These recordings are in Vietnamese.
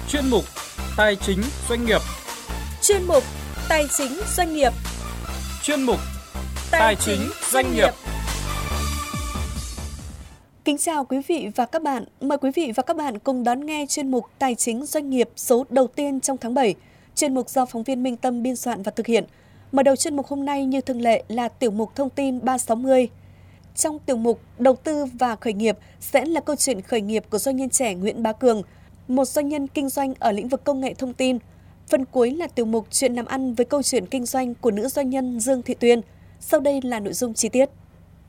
Chuyên mục Tài chính doanh nghiệp. Chuyên mục Tài chính doanh nghiệp. Chuyên mục Tài chính doanh nghiệp. Kính chào quý vị và các bạn. Mời quý vị và các bạn cùng đón nghe chuyên mục Tài chính doanh nghiệp số đầu tiên trong tháng 7. Chuyên mục do phóng viên Minh Tâm biên soạn và thực hiện. Mở đầu chuyên mục hôm nay như thường lệ là tiểu mục thông tin 360. Trong tiểu mục Đầu tư và khởi nghiệp sẽ là câu chuyện khởi nghiệp của doanh nhân trẻ Nguyễn Bá Cường, một doanh nhân kinh doanh ở lĩnh vực công nghệ thông tin. Phần cuối là tiểu mục Chuyện làm ăn với câu chuyện kinh doanh của nữ doanh nhân Dương Thị Tuyên. Sau đây là nội dung chi tiết.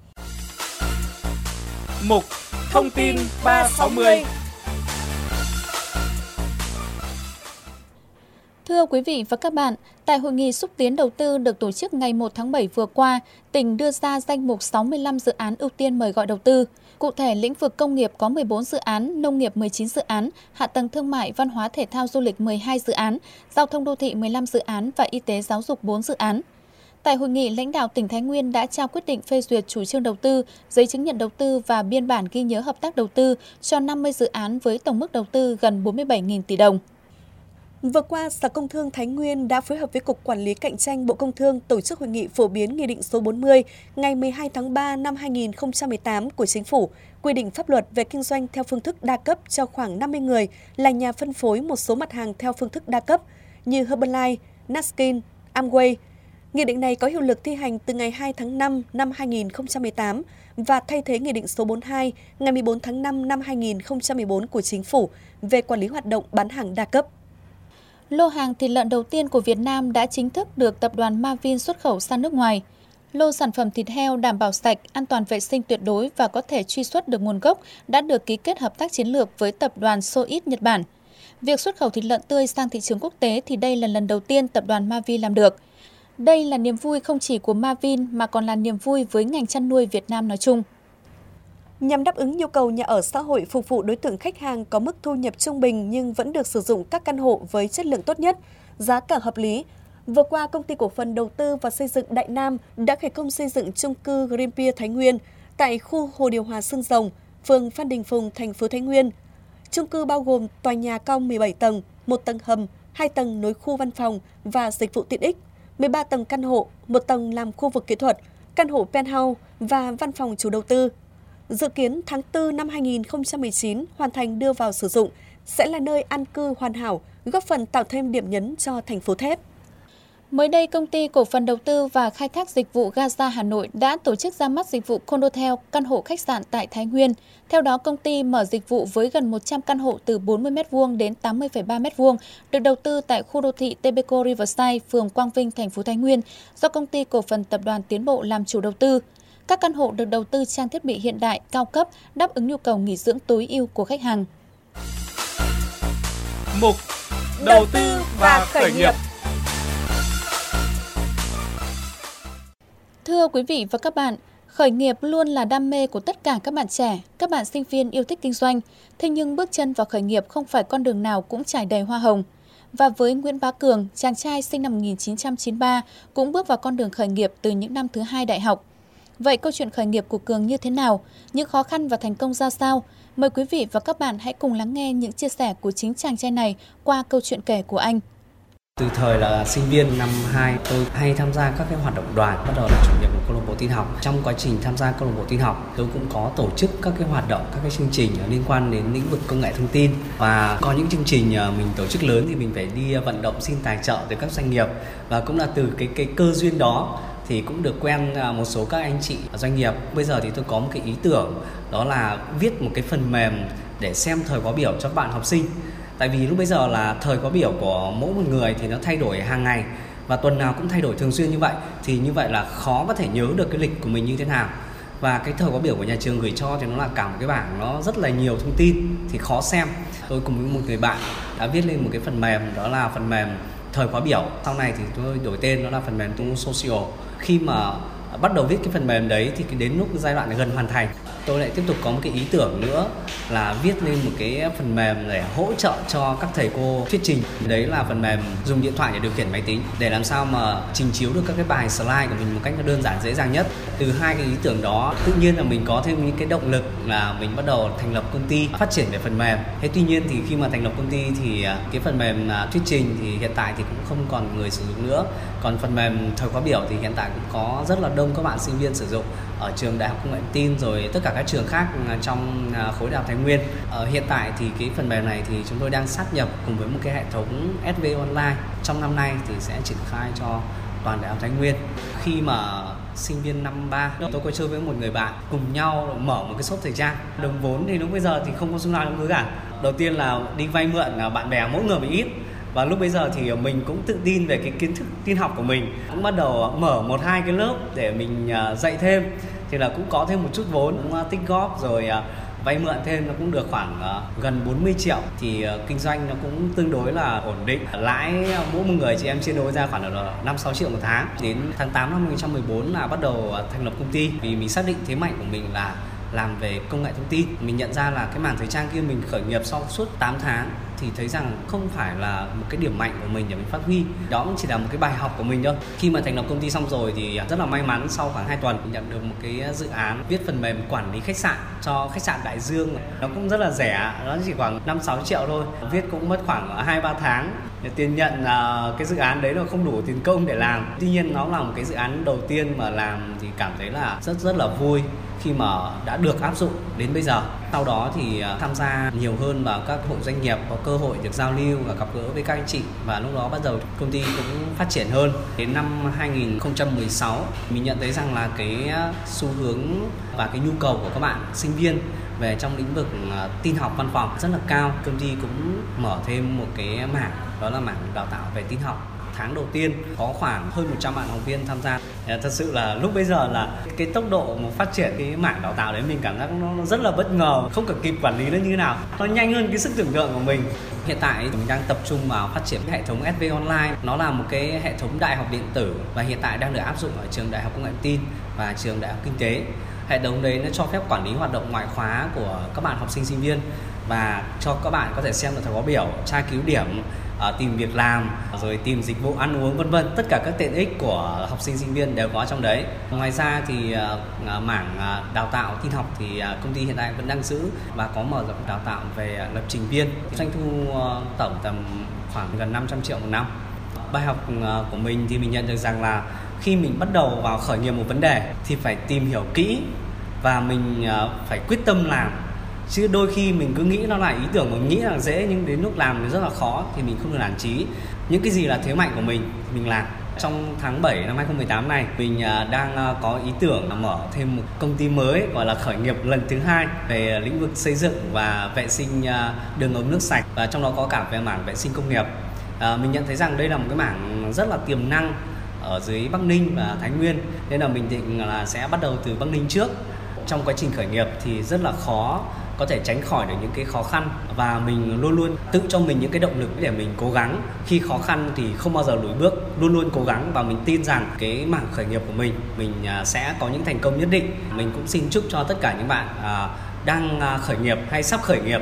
Mục Thông tin 360. Thưa quý vị và các bạn, tại Hội nghị xúc tiến đầu tư được tổ chức ngày 1 tháng 7 vừa qua, tỉnh đưa ra danh mục 65 dự án ưu tiên mời gọi đầu tư. Cụ thể, lĩnh vực công nghiệp có 14 dự án, nông nghiệp 19 dự án, hạ tầng thương mại, văn hóa thể thao du lịch 12 dự án, giao thông đô thị 15 dự án và y tế giáo dục 4 dự án. Tại hội nghị, lãnh đạo tỉnh Thái Nguyên đã trao quyết định phê duyệt chủ trương đầu tư, giấy chứng nhận đầu tư và biên bản ghi nhớ hợp tác đầu tư cho 50 dự án với tổng mức đầu tư gần 47.000 tỷ đồng. Vừa qua, Sở Công Thương Thái Nguyên đã phối hợp với Cục Quản lý Cạnh tranh Bộ Công Thương tổ chức hội nghị phổ biến Nghị định số 40 ngày 12 tháng 3 năm 2018 của Chính phủ, quy định pháp luật về kinh doanh theo phương thức đa cấp cho khoảng 50 người là nhà phân phối một số mặt hàng theo phương thức đa cấp như Herbalife, Naskin, Amway. Nghị định này có hiệu lực thi hành từ ngày 2 tháng 5 năm 2018 và thay thế Nghị định số 42 ngày 14 tháng 5 năm 2014 của Chính phủ về quản lý hoạt động bán hàng đa cấp. Lô hàng thịt lợn đầu tiên của Việt Nam đã chính thức được tập đoàn Marvin xuất khẩu sang nước ngoài. Lô sản phẩm thịt heo đảm bảo sạch, an toàn vệ sinh tuyệt đối và có thể truy xuất được nguồn gốc đã được ký kết hợp tác chiến lược với tập đoàn Soit Nhật Bản. Việc xuất khẩu thịt lợn tươi sang thị trường quốc tế thì đây là lần đầu tiên tập đoàn Marvin làm được. Đây là niềm vui không chỉ của Marvin mà còn là niềm vui với ngành chăn nuôi Việt Nam nói chung. Nhằm đáp ứng nhu cầu nhà ở xã hội phục vụ đối tượng khách hàng có mức thu nhập trung bình nhưng vẫn được sử dụng các căn hộ với chất lượng tốt nhất, giá cả hợp lý. Vừa qua, Công ty Cổ phần Đầu tư và Xây dựng Đại Nam đã khởi công xây dựng chung cư Greenpier Thái Nguyên tại khu Hồ điều hòa Xương Rồng, phường Phan Đình Phùng, thành phố Thái Nguyên. Chung cư bao gồm tòa nhà cao 17 tầng, 1 tầng hầm, 2 tầng nối khu văn phòng và dịch vụ tiện ích, 13 tầng căn hộ, 1 tầng làm khu vực kỹ thuật, căn hộ penthouse và văn phòng chủ đầu tư. Dự kiến tháng 4 năm 2019 hoàn thành đưa vào sử dụng, sẽ là nơi an cư hoàn hảo, góp phần tạo thêm điểm nhấn cho thành phố thép. Mới đây, Công ty Cổ phần Đầu tư và Khai thác Dịch vụ Gaza Hà Nội đã tổ chức ra mắt dịch vụ Condotel, căn hộ khách sạn tại Thái Nguyên. Theo đó, công ty mở dịch vụ với gần 100 căn hộ từ 40 m2 đến 80,3 m2, được đầu tư tại khu đô thị Tbeco Riverside, phường Quang Vinh, thành phố Thái Nguyên, do Công ty Cổ phần Tập đoàn Tiến Bộ làm chủ đầu tư. Các căn hộ được đầu tư trang thiết bị hiện đại, cao cấp, đáp ứng nhu cầu nghỉ dưỡng tối ưu của khách hàng. Mục Đầu tư và khởi nghiệp. Thưa quý vị và các bạn, khởi nghiệp luôn là đam mê của tất cả các bạn trẻ, các bạn sinh viên yêu thích kinh doanh. Thế nhưng bước chân vào khởi nghiệp không phải con đường nào cũng trải đầy hoa hồng. Và với Nguyễn Bá Cường, chàng trai sinh năm 1993, cũng bước vào con đường khởi nghiệp từ những năm thứ 2 đại học. Vậy câu chuyện khởi nghiệp của Cường như thế nào? Những khó khăn và thành công ra sao? Mời quý vị và các bạn hãy cùng lắng nghe những chia sẻ của chính chàng trai này qua câu chuyện kể của anh. Từ thời là sinh viên năm 2, tôi hay tham gia các cái hoạt động đoàn, bắt đầu là chủ nhiệm của câu lạc bộ tin học. Trong quá trình tham gia câu lạc bộ tin học, tôi cũng có tổ chức các cái hoạt động, các cái chương trình liên quan đến lĩnh vực công nghệ thông tin. Và có những chương trình mình tổ chức lớn thì mình phải đi vận động xin tài trợ từ các doanh nghiệp. Và cũng là từ cái cơ duyên đó thì cũng được quen một số các anh chị doanh nghiệp. Bây giờ thì tôi có một cái ý tưởng, đó là viết một cái phần mềm để xem thời khóa biểu cho các bạn học sinh. Tại vì lúc bây giờ là thời khóa biểu của mỗi một người thì nó thay đổi hàng ngày và tuần nào cũng thay đổi thường xuyên như vậy, thì như vậy là khó có thể nhớ được cái lịch của mình như thế nào. Và cái thời khóa biểu của nhà trường gửi cho thì nó là cả một cái bảng, nó rất là nhiều thông tin thì khó xem. Tôi cùng với một người bạn đã viết lên một cái phần mềm, đó là phần mềm thời khóa biểu. Sau này thì tôi đổi tên, đó là phần mềm Tung Social. Khi mà bắt đầu viết cái phần mềm đấy thì đến lúc giai đoạn gần hoàn thành tôi lại tiếp tục có một cái ý tưởng nữa là viết lên một cái phần mềm để hỗ trợ cho các thầy cô thuyết trình. Đấy là phần mềm dùng điện thoại để điều khiển máy tính để làm sao mà trình chiếu được các cái bài slide của mình một cách đơn giản dễ dàng nhất. Từ hai cái ý tưởng đó tự nhiên là mình có thêm những cái động lực là mình bắt đầu thành lập công ty phát triển về phần mềm. Thế tuy nhiên thì khi mà thành lập công ty thì cái phần mềm thuyết trình thì hiện tại thì cũng không còn người sử dụng nữa. Còn phần mềm thời khóa biểu thì hiện tại cũng có rất là đông các bạn sinh viên sử dụng ở trường Đại học Công nghệ Thông tin rồi tất cả các trường khác trong khối Đại học Thái Nguyên. Hiện tại thì cái phần mềm này thì chúng tôi đang sát nhập cùng với một cái hệ thống SV Online. Trong năm nay thì sẽ triển khai cho toàn Đại học Thái Nguyên. Khi mà sinh viên năm 3, tôi có chơi với một người bạn cùng nhau mở một cái shop thời trang. Đồng vốn thì lúc bây giờ thì không có xu nào trong thứ cả. Đầu tiên là đi vay mượn bạn bè mỗi người một ít. Và lúc bây giờ thì mình cũng tự tin về cái kiến thức tin học của mình, cũng bắt đầu mở 1-2 cái lớp để mình dạy thêm. Thì là cũng có thêm một chút vốn, cũng tích góp rồi vay mượn thêm nó cũng được khoảng gần 40 triệu. Thì kinh doanh nó cũng tương đối là ổn định. Lãi mỗi một người chị em chia đôi ra khoảng là 5-6 triệu một tháng. Đến tháng 8 năm 2014 là bắt đầu thành lập công ty. Vì mình xác định thế mạnh của mình là làm về công nghệ thông tin. Mình nhận ra là cái mảng thời trang kia mình khởi nghiệp sau suốt 8 tháng thì thấy rằng không phải là một cái điểm mạnh của mình để mình phát huy. Đó cũng chỉ là một cái bài học của mình thôi. Khi mà thành lập công ty xong rồi thì rất là may mắn sau khoảng 2 tuần mình nhận được một cái dự án viết phần mềm quản lý khách sạn cho khách sạn Đại Dương. Nó cũng rất là rẻ, nó chỉ khoảng 5-6 triệu thôi. Viết cũng mất khoảng 2-3 tháng. Tiền nhận cái dự án đấy là không đủ tiền công để làm. Tuy nhiên nó là một cái dự án đầu tiên mà làm thì cảm thấy là rất là vui khi mà đã được áp dụng đến bây giờ. Sau đó thì tham gia nhiều hơn vào các hội doanh nghiệp, có cơ hội được giao lưu và gặp gỡ với các anh chị. Và lúc đó bắt đầu công ty cũng phát triển hơn. Đến năm 2016 mình nhận thấy rằng là cái xu hướng và cái nhu cầu của các bạn sinh viên về trong lĩnh vực tin học văn phòng rất là cao. Công ty cũng mở thêm một cái mảng, đó là mảng đào tạo về tin học. Tháng đầu tiên có khoảng hơn 100 bạn học viên tham gia. Thật sự là lúc bây giờ là cái tốc độ mà phát triển cái mảng đào tạo đấy mình cảm giác nó rất là bất ngờ, không cả kịp quản lý nó như thế nào. Nó nhanh hơn cái sức tưởng tượng của mình. Hiện tại mình đang tập trung vào phát triển hệ thống SV Online. Nó là một cái hệ thống đại học điện tử và hiện tại đang được áp dụng ở trường Đại học Công nghệ Thông tin và trường Đại học Kinh tế. Hệ thống đấy nó cho phép quản lý hoạt động ngoại khóa của các bạn học sinh sinh viên và cho các bạn có thể xem được thời khóa biểu, tra cứu điểm, tìm việc làm, rồi tìm dịch vụ ăn uống vân vân. Tất cả các tiện ích của học sinh sinh viên đều có trong đấy. Ngoài ra thì mảng đào tạo tin học thì công ty hiện tại vẫn đang giữ và có mở rộng đào tạo về lập trình viên. Doanh thu tổng tầm khoảng gần 500 triệu một năm. Bài học của mình thì mình nhận được rằng là khi mình bắt đầu vào khởi nghiệp một vấn đề thì phải tìm hiểu kỹ và mình phải quyết tâm làm. Chứ đôi khi mình cứ nghĩ nó là ý tưởng, mình nghĩ là dễ nhưng đến lúc làm thì rất là khó thì mình không được nản chí. Những cái gì là thế mạnh của mình làm. Trong tháng 7 năm 2018 này mình đang có ý tưởng là mở thêm một công ty mới gọi là khởi nghiệp lần thứ 2 về lĩnh vực xây dựng và vệ sinh đường ống nước sạch, và trong đó có cả về mảng vệ sinh công nghiệp. Mình nhận thấy rằng đây là một cái mảng rất là tiềm năng ở dưới Bắc Ninh và Thái Nguyên, nên là mình định là sẽ bắt đầu từ Bắc Ninh trước. Trong quá trình khởi nghiệp thì rất là khó có thể tránh khỏi được những cái khó khăn, và mình luôn luôn tự cho mình những cái động lực để mình cố gắng. Khi khó khăn thì không bao giờ lùi bước, luôn luôn cố gắng, và mình tin rằng cái mảng khởi nghiệp của mình sẽ có những thành công nhất định. Mình cũng xin chúc cho tất cả những bạn đang khởi nghiệp hay sắp khởi nghiệp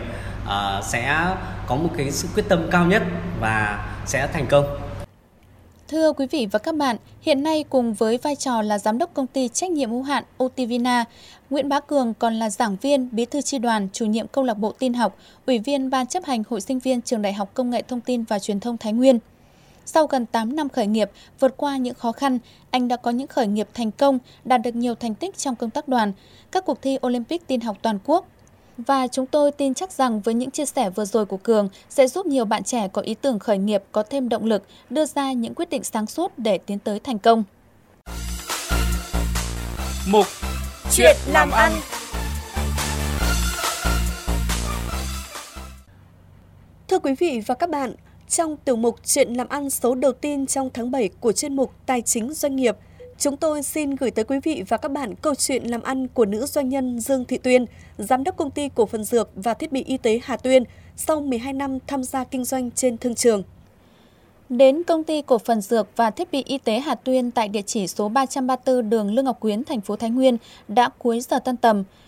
sẽ có một cái sự quyết tâm cao nhất và sẽ thành công. Thưa quý vị và các bạn, hiện nay cùng với vai trò là giám đốc công ty trách nhiệm hữu hạn Otivina, Nguyễn Bá Cường còn là giảng viên, bí thư chi đoàn, chủ nhiệm câu lạc bộ tin học, ủy viên ban chấp hành hội sinh viên trường Đại học Công nghệ Thông tin và Truyền thông Thái Nguyên. Sau gần 8 năm khởi nghiệp, vượt qua những khó khăn, anh đã có những khởi nghiệp thành công, đạt được nhiều thành tích trong công tác đoàn, các cuộc thi Olympic tin học toàn quốc. Và chúng tôi tin chắc rằng với những chia sẻ vừa rồi của Cường sẽ giúp nhiều bạn trẻ có ý tưởng khởi nghiệp có thêm động lực, đưa ra những quyết định sáng suốt để tiến tới thành công. Mục Chuyện làm ăn. Thưa quý vị và các bạn, trong tiểu mục Chuyện làm ăn số đầu tiên trong tháng 7 của chuyên mục Tài chính doanh nghiệp, chúng tôi xin gửi tới quý vị và các bạn câu chuyện làm ăn của nữ doanh nhân Dương Thị Tuyên, giám đốc công ty cổ phần dược và thiết bị y tế Hà Tuyên, sau 12 năm tham gia kinh doanh trên thương trường. Đến công ty cổ phần dược và thiết bị y tế Hà Tuyên tại địa chỉ số 334 đường Lương Ngọc Quyến, thành phố Thái Nguyên đã cuối giờ tan tầm.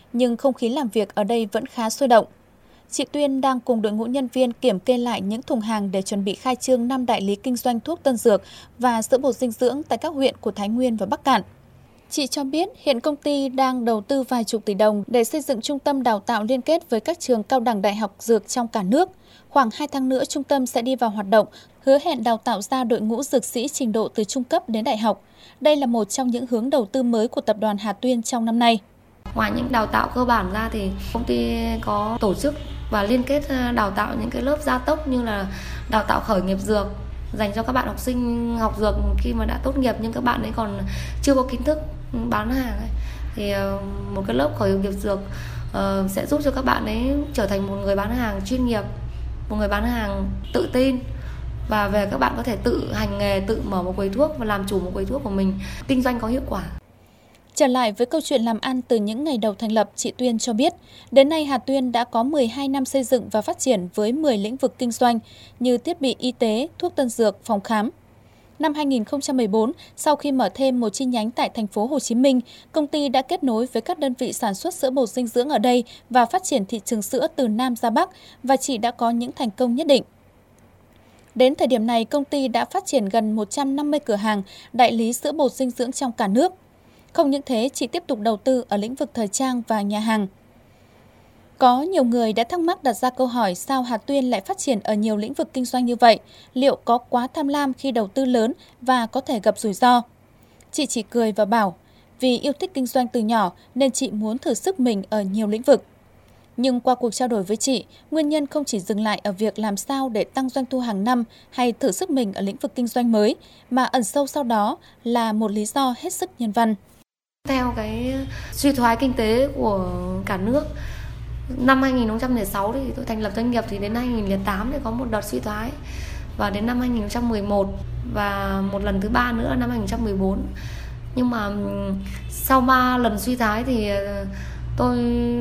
nhưng không khí làm việc ở đây vẫn khá sôi động. Chị Tuyên đang cùng đội ngũ nhân viên kiểm kê lại những thùng hàng để chuẩn bị khai trương 5 đại lý kinh doanh thuốc tân dược và sữa bột dinh dưỡng tại các huyện của Thái Nguyên và Bắc Kạn. Chị cho biết hiện công ty đang đầu tư vài chục tỷ đồng để xây dựng trung tâm đào tạo liên kết với các trường cao đẳng đại học dược trong cả nước. Khoảng 2 tháng nữa trung tâm sẽ đi vào hoạt động, hứa hẹn đào tạo ra đội ngũ dược sĩ trình độ từ trung cấp đến đại học. Đây là một trong những hướng đầu tư mới của tập đoàn Hà Tuyên trong năm nay. Ngoài những đào tạo cơ bản ra thì công ty có tổ chức và liên kết đào tạo những cái lớp gia tốc như là đào tạo khởi nghiệp dược dành cho các bạn học sinh học dược khi mà đã tốt nghiệp nhưng các bạn ấy còn chưa có kiến thức bán hàng ấy. Thì một cái lớp khởi nghiệp dược sẽ giúp cho các bạn ấy trở thành một người bán hàng chuyên nghiệp, một người bán hàng tự tin và về các bạn có thể tự hành nghề, tự mở một quầy thuốc và làm chủ một quầy thuốc của mình, kinh doanh có hiệu quả. Trở lại với câu chuyện làm ăn từ những ngày đầu thành lập, chị Tuyên cho biết, đến nay Hà Tuyên đã có 12 năm xây dựng và phát triển với 10 lĩnh vực kinh doanh như thiết bị y tế, thuốc tân dược, phòng khám. Năm 2014, sau khi mở thêm một chi nhánh tại thành phố Hồ Chí Minh, công ty đã kết nối với các đơn vị sản xuất sữa bột dinh dưỡng ở đây và phát triển thị trường sữa từ Nam ra Bắc và chị đã có những thành công nhất định. Đến thời điểm này, công ty đã phát triển gần 150 cửa hàng đại lý sữa bột dinh dưỡng trong cả nước. Không những thế, chị tiếp tục đầu tư ở lĩnh vực thời trang và nhà hàng. Có nhiều người đã thắc mắc đặt ra câu hỏi sao Hà Tuyên lại phát triển ở nhiều lĩnh vực kinh doanh như vậy? Liệu có quá tham lam khi đầu tư lớn và có thể gặp rủi ro? Chị chỉ cười và bảo, vì yêu thích kinh doanh từ nhỏ nên chị muốn thử sức mình ở nhiều lĩnh vực. Nhưng qua cuộc trao đổi với chị, nguyên nhân không chỉ dừng lại ở việc làm sao để tăng doanh thu hàng năm hay thử sức mình ở lĩnh vực kinh doanh mới, mà ẩn sâu sau đó là một lý do hết sức nhân văn. Theo cái suy thoái kinh tế của cả nước, năm 2006 thì tôi thành lập doanh nghiệp, thì đến 2008 thì có một đợt suy thoái. Và đến năm 2011 và một lần thứ 3 nữa năm 2014. Nhưng mà sau 3 lần suy thoái thì tôi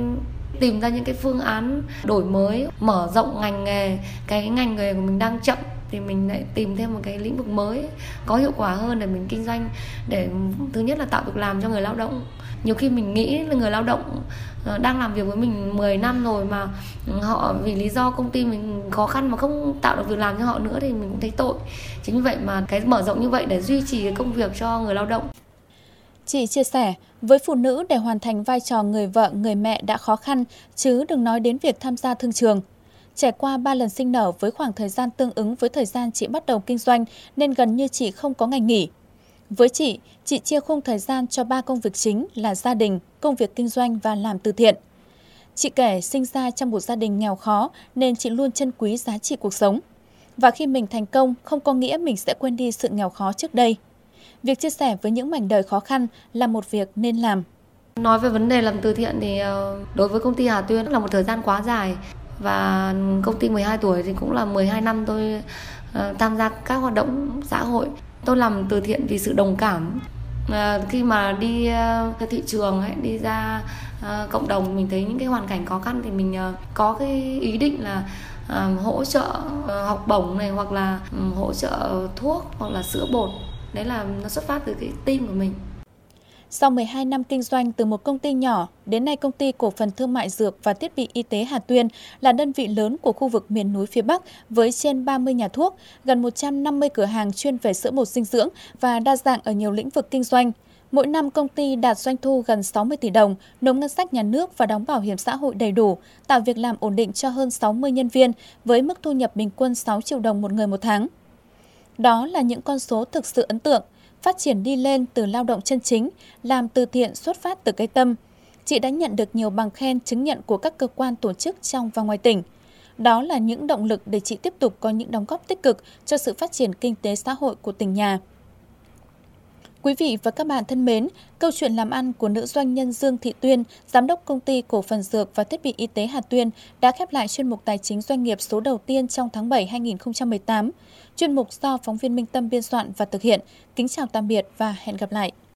tìm ra những cái phương án đổi mới, mở rộng ngành nghề. Cái ngành nghề của mình đang chậm thì mình lại tìm thêm một cái lĩnh vực mới có hiệu quả hơn để mình kinh doanh, để thứ nhất là tạo việc làm cho người lao động. Nhiều khi mình nghĩ là người lao động đang làm việc với mình 10 năm rồi mà họ vì lý do công ty mình khó khăn mà không tạo được việc làm cho họ nữa thì mình cũng thấy tội. Chính vì vậy mà cái mở rộng như vậy để duy trì cái công việc cho người lao động. Chị chia sẻ, với phụ nữ để hoàn thành vai trò người vợ, người mẹ đã khó khăn, chứ đừng nói đến việc tham gia thương trường. Trải qua 3 lần sinh nở với khoảng thời gian tương ứng với thời gian chị bắt đầu kinh doanh nên gần như chị không có ngày nghỉ. Với chị chia khung thời gian cho 3 công việc chính là gia đình, công việc kinh doanh và làm từ thiện. Chị kể sinh ra trong một gia đình nghèo khó nên chị luôn trân quý giá trị cuộc sống. Và khi mình thành công không có nghĩa mình sẽ quên đi sự nghèo khó trước đây. Việc chia sẻ với những mảnh đời khó khăn là một việc nên làm. Nói về vấn đề làm từ thiện thì đối với công ty Hà Tuyên là một thời gian quá dài. Và công ty 12 tuổi thì cũng là 12 năm tôi tham gia các hoạt động xã hội. Tôi làm từ thiện vì sự đồng cảm. Khi mà đi thị trường ấy, đi ra cộng đồng mình thấy những cái hoàn cảnh khó khăn thì mình có cái ý định là hỗ trợ học bổng này, hoặc là hỗ trợ thuốc, hoặc là sữa bột. Đấy là nó xuất phát từ cái team của mình. Sau 12 năm kinh doanh từ một công ty nhỏ, đến nay công ty cổ phần thương mại dược và thiết bị y tế Hà Tuyên là đơn vị lớn của khu vực miền núi phía Bắc với trên 30 nhà thuốc, gần 150 cửa hàng chuyên về sữa bột dinh dưỡng và đa dạng ở nhiều lĩnh vực kinh doanh. Mỗi năm công ty đạt doanh thu gần 60 tỷ đồng, nộp ngân sách nhà nước và đóng bảo hiểm xã hội đầy đủ, tạo việc làm ổn định cho hơn 60 nhân viên với mức thu nhập bình quân 6 triệu đồng một người một tháng. Đó là những con số thực sự ấn tượng. Phát triển đi lên từ lao động chân chính, làm từ thiện xuất phát từ cái tâm. Chị đã nhận được nhiều bằng khen, chứng nhận của các cơ quan tổ chức trong và ngoài tỉnh. Đó là những động lực để chị tiếp tục có những đóng góp tích cực cho sự phát triển kinh tế xã hội của tỉnh nhà. Quý vị và các bạn thân mến, câu chuyện làm ăn của nữ doanh nhân Dương Thị Tuyên, giám đốc công ty cổ phần dược và thiết bị y tế Hà Tuyên đã khép lại chuyên mục Tài chính doanh nghiệp số đầu tiên trong tháng 7 2018. Chuyên mục do phóng viên Minh Tâm biên soạn và thực hiện. Kính chào tạm biệt và hẹn gặp lại.